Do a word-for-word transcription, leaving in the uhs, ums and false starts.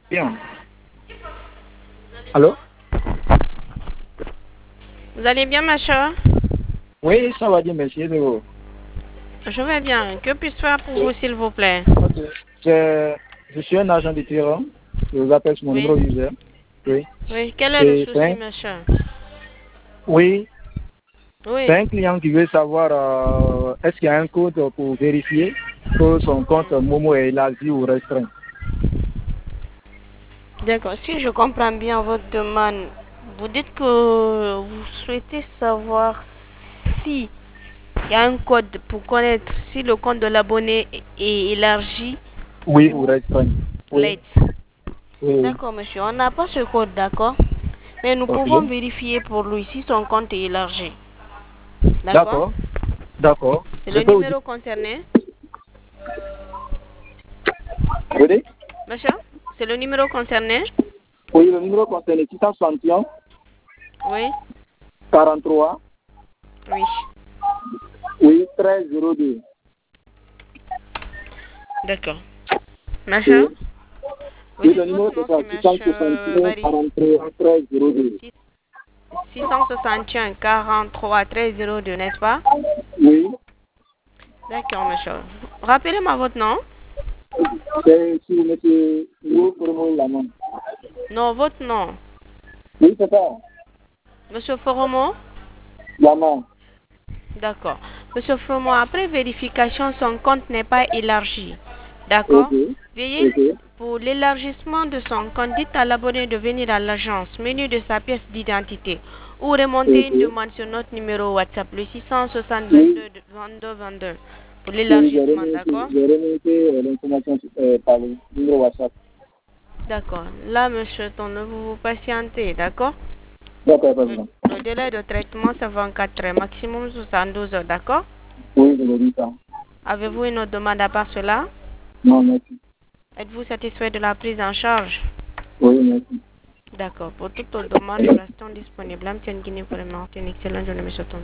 Bien. Allô? Vous allez bien, ma chère? Oui, ça va bien, merci. Et vous? Je vais bien. Que puis-je faire pour vous, s'il vous plaît? Ok. Je, je suis un agent de terrain. Je vous appelle sur mon Oui. numéro user. Oui. Oui. Quel est le Et c'est souci, un, ma chère? oui, c'est Oui. un client qui veut savoir euh, est-ce qu'il y a un code pour vérifier que son compte Momo est élargi ou restreint. D'accord. Si je comprends bien votre demande, vous dites que vous souhaitez savoir si il y a un code pour connaître si le compte de l'abonné est élargi Oui, ou ou restreint. Oui, late. oui. D'accord, monsieur. On n'a pas ce code, d'accord? Mais nous Ok. pouvons vérifier pour lui si son compte est élargi. D'accord? D'accord. D'accord. C'est Je le peux vous dire. numéro concerné. Vous dites? Monsieur? C'est le numéro concerné? Oui, le numéro concerné six cent soixante et un Oui? quarante-trois. Oui. Oui, treize zéro deux. D'accord. Monsieur? Oui. Vous Oui, dites le numéro votre c'est nom, ça, c'est six cent soixante monsieur et un Marie. quarante-trois treize zéro deux. six cent soixante et un quarante-trois treize zéro deux, n'est-ce pas? Oui, D'accord, monsieur. Rappelez-moi votre nom. c'est sur monsieur Wo Foromo Lamont. Non, votre nom. Oui, c'est ça, Monsieur Foromo? Lamont. D'accord. Monsieur Fromo, après vérification, son compte n'est pas élargi. D'accord? Ok, Veuillez, ok, pour l'élargissement de son compte, dites à l'abonné de venir à l'agence, menu de sa pièce d'identité, ou remonter ok. une demande sur notre numéro WhatsApp, le six cent soixante Oui, vingt-deux vingt-deux vingt-deux, pour oui, j'ai l'élargissement, remonté, d'accord? j'ai remonté euh, l'information euh, par le numéro WhatsApp. D'accord. Là, monsieur, ne vous vous patientez, d'accord? D'accord, pas Le, besoin. le délai de traitement, c'est vingt-quatre heures, maximum soixante-douze heures, d'accord? Oui, je le dis ça. Avez-vous une autre demande à part cela? Non, merci. Êtes-vous satisfait de la prise en charge? Oui, merci. D'accord. Pour toute autre demande, nous restons disponibles. Une excellente journée, monsieur Tom.